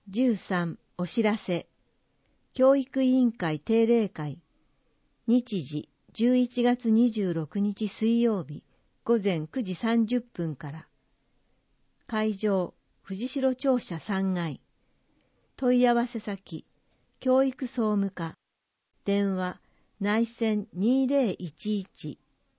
13お知らせ教育委員会定例会日時11月26日水曜日午前9時30分から会場藤代庁舎3階問い合わせ先教育総務課電話内線2011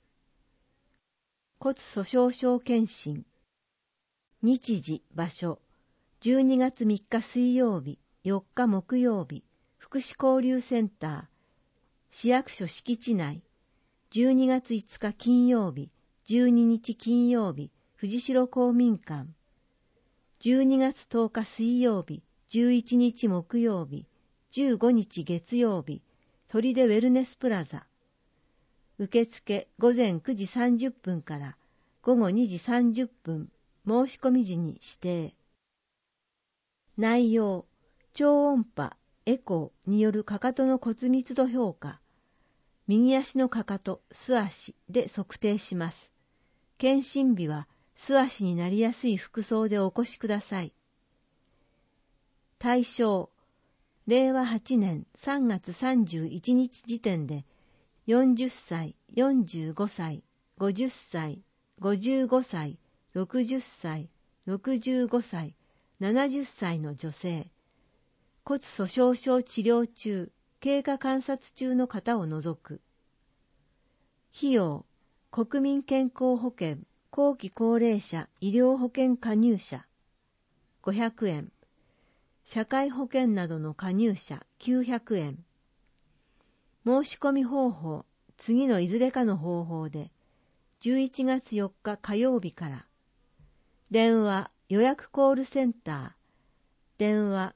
骨粗しょう症検診日時場所12月3日水曜日4日木曜日福祉交流センター市役所敷地内12月5日金曜日12日金曜日藤代公民館12月10日水曜日11日木曜日15日月曜日砦ウェルネスプラザ受付午前9時30分から午後2時30分申し込み時に指定内容超音波エコーによるかかとの骨密度評価右足のかかと素足で測定します検診日は素足になりやすい服装でお越しください対象令和8年3月31日時点で40歳、45歳、50歳、55歳、60歳、65歳、70歳の女性、骨粗しょう症治療中、経過観察中の方を除く。費用、国民健康保険、後期高齢者医療保険加入者、500円。社会保険などの加入者900円。申し込み方法、次のいずれかの方法で、11月4日火曜日から。電話、予約コールセンター、電話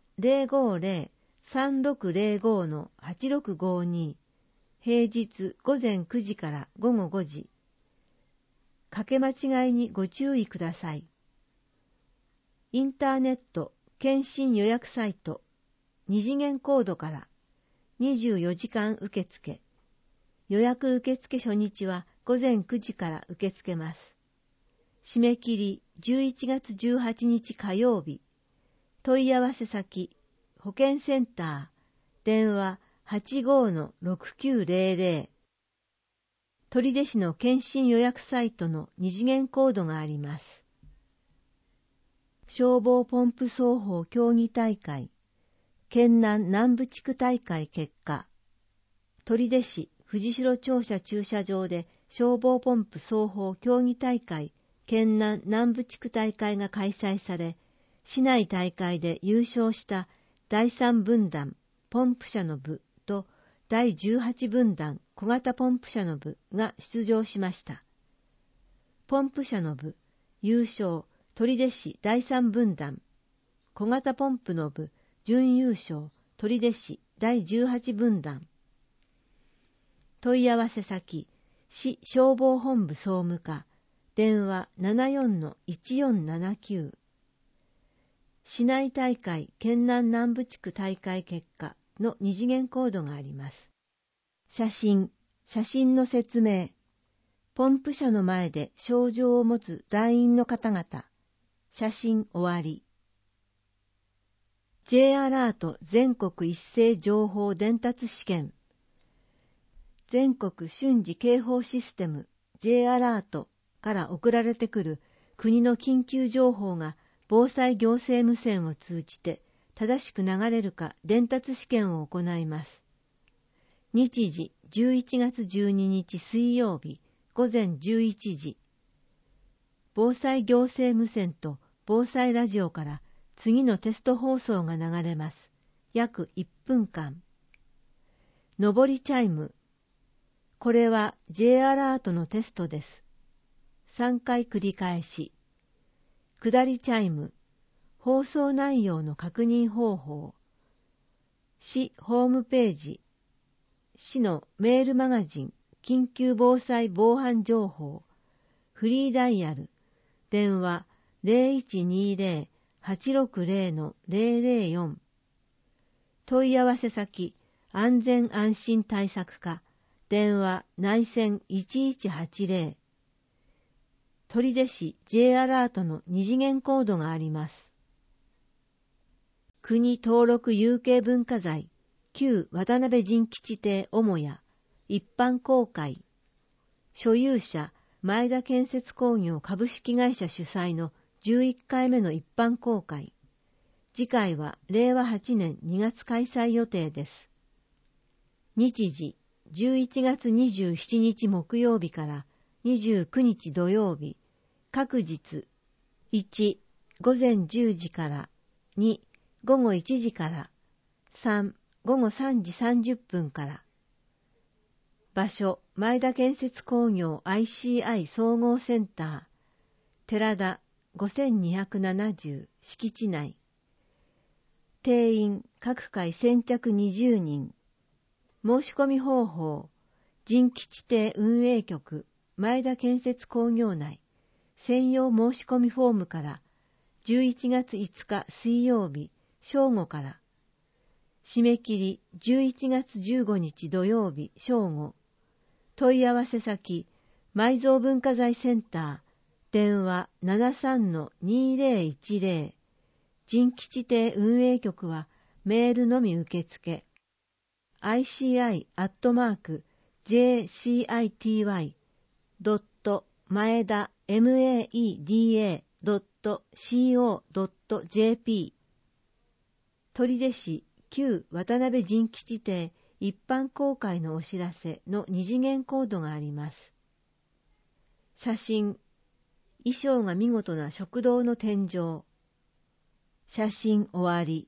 050-3605-8652、平日午前9時から午後5時。かけ間違いにご注意ください。インターネット、検診予約サイト、二次元コードから24時間受付。予約受付初日は午前9時から受け付けます。締め切り11月18日火曜日。問い合わせ先、保健センター、電話85-6900。取手市の検診予約サイトの二次元コードがあります。消防ポンプ奏法競技大会、県南南部地区大会結果、取手市藤代庁舎駐車場で消防ポンプ奏法競技大会、県南南部地区大会が開催され、市内大会で優勝した第3分団ポンプ車の部と第18分団小型ポンプ車の部が出場しました。ポンプ車の部、優勝、取手市第3分団、小型ポンプの部、準優勝、取手市第18分団。問い合わせ先、市消防本部総務課、電話74-1479。市内大会県南南部地区大会結果の二次元コードがあります。写真の説明。ポンプ車の前で症状を持つ団員の方々。写真終わり。J アラート全国一斉情報伝達試験。全国瞬時警報システム J アラートから送られてくる国の緊急情報が防災行政無線を通じて正しく流れるか伝達試験を行います。日時11月12日水曜日午前11時。防災行政無線と防災ラジオから次のテスト放送が流れます。約1分間。上りチャイム。これは J アラートのテストです。3回繰り返し。下りチャイム。放送内容の確認方法。市ホームページ。市のメールマガジン。緊急防災防犯情報。フリーダイヤル。電話 0120-860-004。問い合わせ先。安全安心対策課。電話内線1180。取手市 J アラートの二次元コードがあります。 国登録有形文化財、旧渡辺仁吉邸母屋、一般公開。所有者、前田建設工業株式会社主催の11回目の一般公開。次回は令和8年2月開催予定です。日時、11月27日木曜日から29日土曜日、各日、1、午前10時から、2、午後1時から、3、午後3時30分から。場所、前田建設工業 ICI 総合センター、寺田5270敷地内。定員、各回先着20人。申し込み方法、仁吉邸運営局、前田建設工業内、専用申し込みフォームから、11月5日水曜日、正午から。締め切り、11月15日土曜日、正午。問い合わせ先、埋蔵文化財センター、電話 73-2010。仁吉邸運営局はメールのみ受付。ici@maeda.co.jp 取手市旧渡辺仁吉邸一般公開のお知らせの二次元コードがあります。写真、衣装が見事な食堂の天井。写真終わり。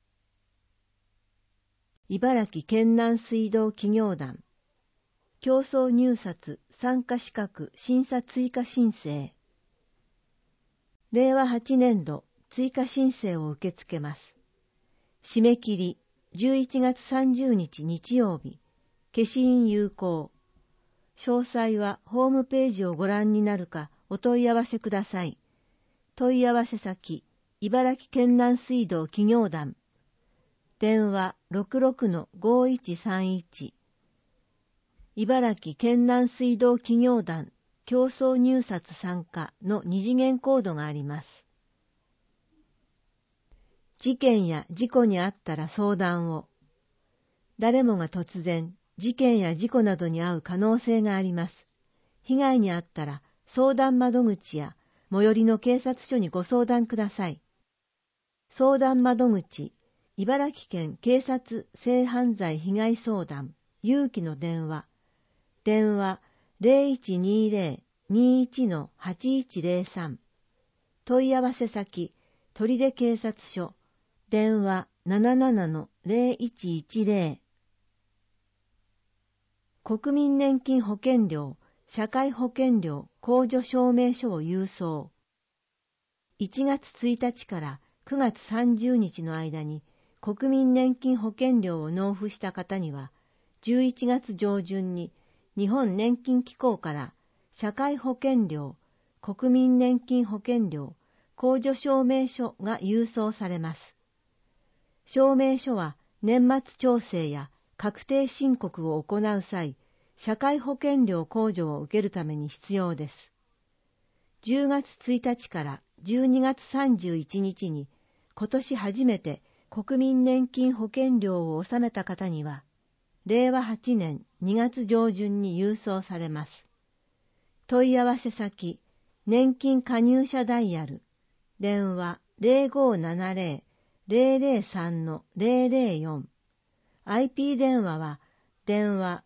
茨城県南水道企業団。競争入札参加資格審査追加申請。令和8年度追加申請を受け付けます。締め切り11月30日日曜日。消印有効。詳細はホームページをご覧になるかお問い合わせください。問い合わせ先、茨城県南水道企業団。電話 66-5131。茨城県南水道企業団競争入札参加の二次元コードがあります。事件や事故にあったら相談を。誰もが突然、事件や事故などに遭う可能性があります。被害に遭ったら相談窓口や最寄りの警察署にご相談ください。相談窓口、茨城県警察性犯罪被害相談、勇気の電話。電話 0120-21-8103。問い合わせ先、取手警察署。電話 77-0110。国民年金保険料、社会保険料控除証明書を郵送。1月1日から9月30日の間に国民年金保険料を納付した方には、11月上旬に日本年金機構から社会保険料、国民年金保険料、控除証明書が郵送されます。証明書は年末調整や確定申告を行う際、社会保険料控除を受けるために必要です。10月1日から12月31日に今年初めて国民年金保険料を納めた方には、令和8年2月上旬に郵送されます。問い合わせ先、年金加入者ダイヤル、電話 0570-003-004。IP 電話は、電話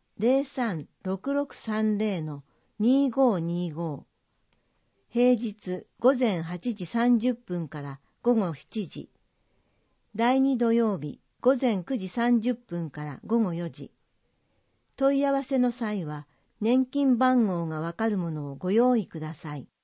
03-6630-2525。平日午前8時30分から午後7時。第2土曜日午前9時30分から午後4時。問い合わせの際は、年金番号がわかるものをご用意ください。